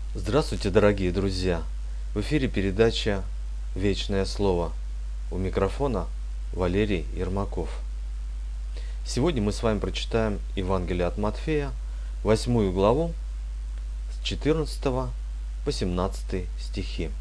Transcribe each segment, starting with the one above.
Здравствуйте, дорогие друзья! В эфире передача «Вечное слово». У микрофона Валерий Ермаков. Сегодня мы с вами прочитаем Евангелие от Матфея, 8 главу, с 14 по 17 стихи.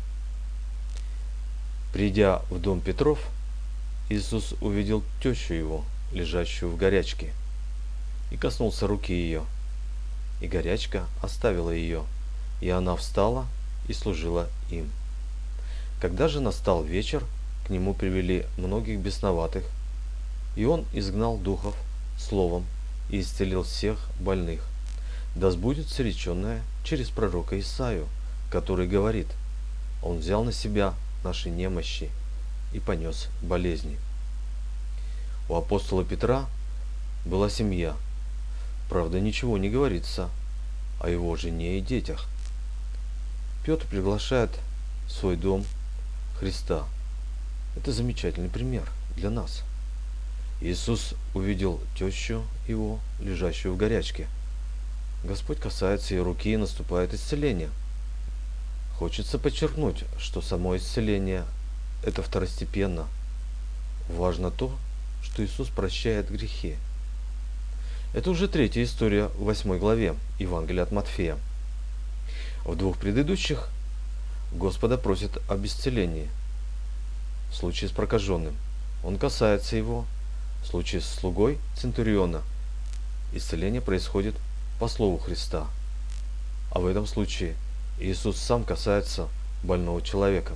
Придя в дом Петров, Иисус увидел тещу его, лежащую в горячке, и коснулся руки ее, и горячка оставила ее, и она встала и служила им. Когда же настал вечер, к нему привели многих бесноватых, и он изгнал духов словом и исцелил всех больных. Да сбудется реченное через пророка Исаию, который говорит: Он взял на себя наши немощи и понес болезни. У апостола Петра была семья, правда, ничего не говорится о его жене и детях. Петр приглашает в свой дом Христа. Это замечательный пример для нас. Иисус увидел тещу его, лежащую в горячке. Господь касается ее руки, и наступает исцеление. Хочется подчеркнуть, что само исцеление – это второстепенно. Важно то, что Иисус прощает грехи. Это уже третья история в 8 главе Евангелия от Матфея. В двух предыдущих Господа просят об исцелении. В случае с прокаженным Он касается его. В случае с слугой Центуриона исцеление происходит по слову Христа. А в этом случае Иисус сам касается больного человека.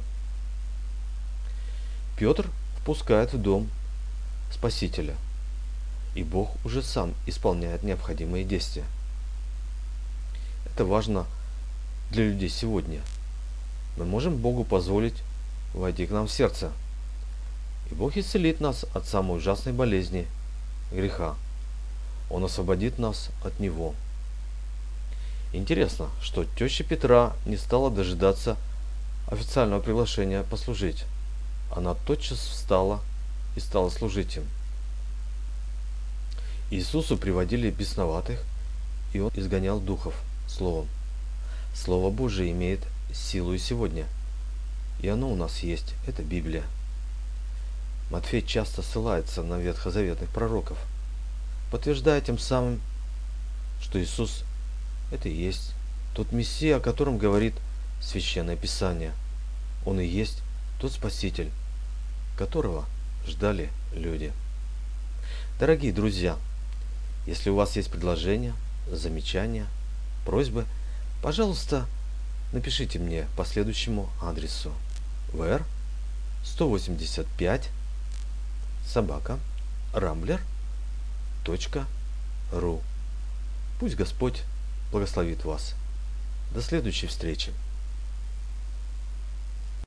Петр впускает в дом Спасителя, и Бог уже сам исполняет необходимые действия. Это важно для людей сегодня. Мы можем Богу позволить войти к нам в сердце, и Бог исцелит нас от самой ужасной болезни – греха. Он освободит нас от него. Интересно, что теща Петра не стала дожидаться официального приглашения послужить. Она тотчас встала и стала служить им. Иисусу приводили бесноватых, и Он изгонял духов словом. Слово Божие имеет силу и сегодня. И оно у нас есть, это Библия. Матфей часто ссылается на ветхозаветных пророков, подтверждая тем самым, что Иисус – это и есть тот Мессия, о котором говорит Священное Писание. Он и есть тот Спаситель, которого ждали люди. Дорогие друзья, если у вас есть предложения, замечания, просьбы, пожалуйста, напишите мне по следующему адресу: vr 185 @rambler.ru. Пусть Господь благословит вас. До следующей встречи.